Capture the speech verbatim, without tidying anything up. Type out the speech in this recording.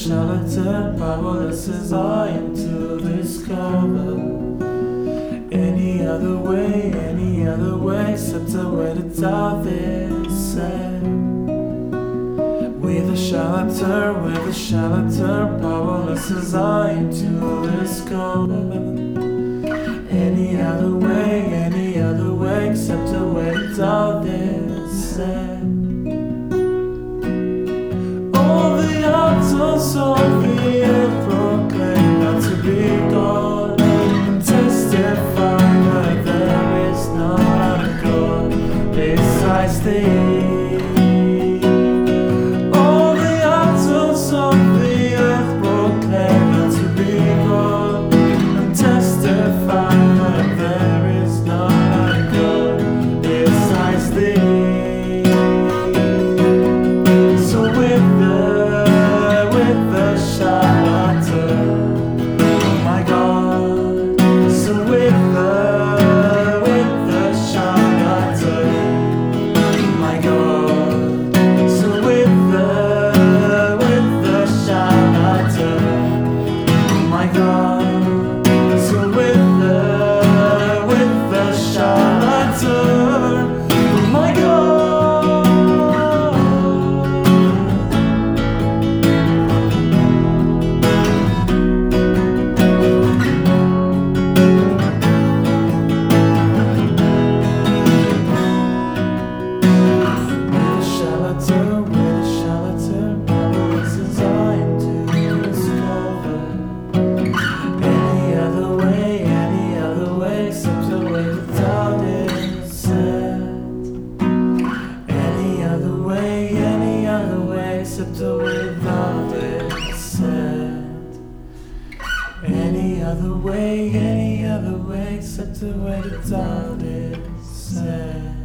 charlatan, powerless as I am to discover any other way, any other way except the way the doubt is said. With a charlatan, with a charlatan, powerless as I am to discover any other way, any other way except the way the doubt is said. All the altars of the earth proclaim not to be God, and testify that there is not a God besides thee. All the altars of the earth proclaim not to be God, and testify that there is not a God besides thee. So with the, with the charlatan, oh my God. So with the, with the charlatan, oh my God. So with the, with the charlatan, oh my God. So with the, with the charlatan, oh my God. Except the way that it's said. Any other way, any other way except the way the doubt is said.